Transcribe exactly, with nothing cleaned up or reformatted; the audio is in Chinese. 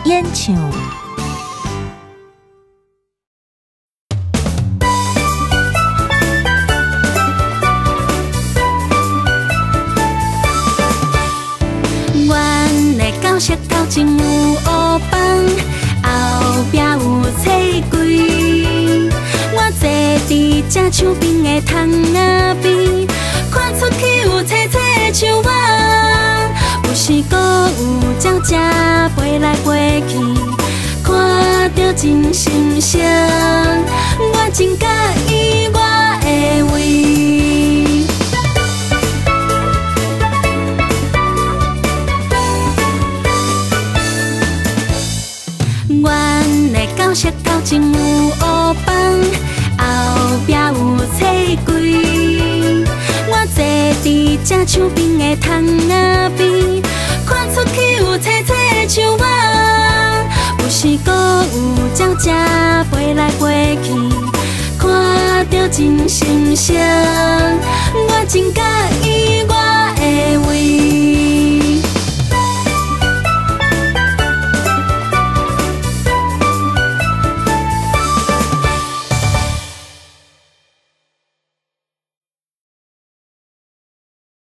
演唱。 阮的教室头前有乌板，后壁有册柜。我坐伫这树边的窗仔边，看出去有青青的树仔。有时搁有鸟只飞来飞去，看着真心伤。我真喜欢我的位。阮的教室头前有乌板，后壁有册柜。我坐伫这树边的窗仔边，看出去有青青的树仔。有时搁有鸟只飞来飞去，看着真心伤。我真喜